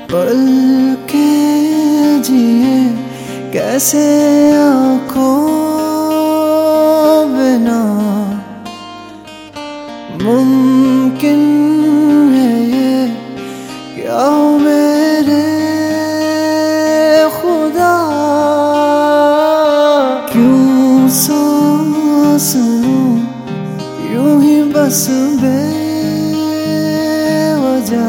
पल के जिए कैसे आँखों बिना, मुमकिन है ये क्या हो मेरे खुदा, क्यों सांस लूं यूं ही बस बेवजह,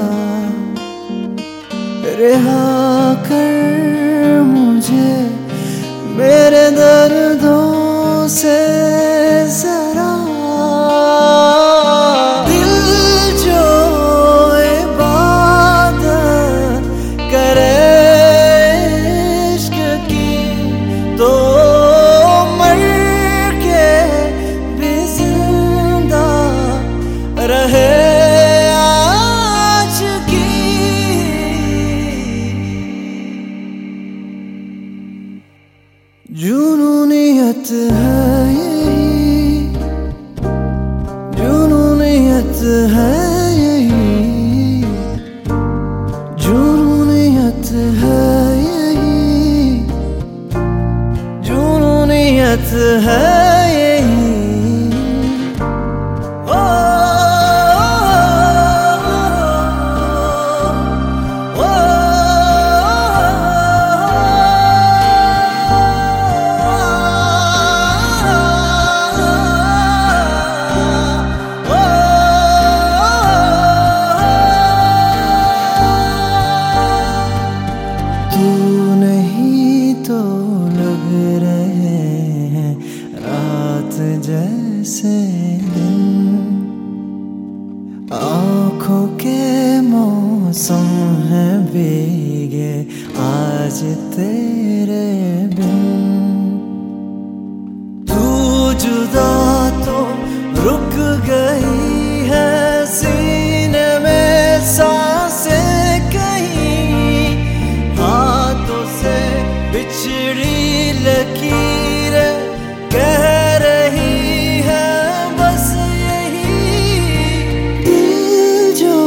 रिहा कर मुझे मेरे दर्दों से जरा। दिल जो इबादत करे इश्क की तो मर के भी जिंदा रहे। जुनूनियत है यही, जुनूनियत है यही, जुनूनियत है यही, जुनूनियत है यही। तू नहीं तो लग रहे हैं रात जैसे दिन, आँखों के मौसम है भीगे आज तेरे बिन। तू जुदा तो रुक गई है सीने में सांसें कहीं, हाथों से बिछड़ी लकीरें कह रही है बस यही। दिल जो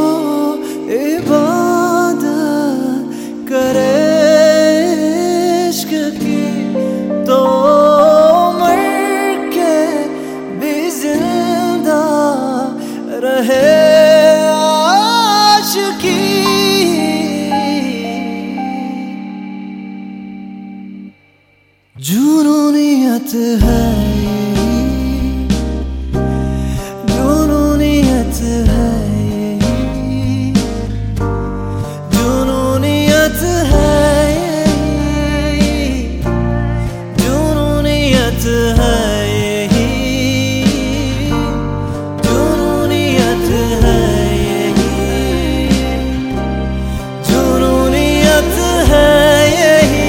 इबादत करे इश्क की तो मर के भी जिंदा रहे। आशिकी जुनूनियत है यही, जुनूनियत है यही, जुनूनियत है यही, जुनूनियत है यही, जुनूनियत है यही, जुनूनियत है यही,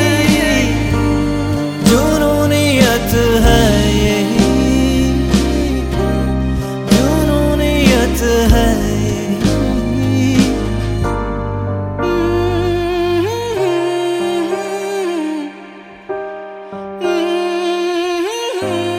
जुनूनियत है यही, जुनूनियत है यही।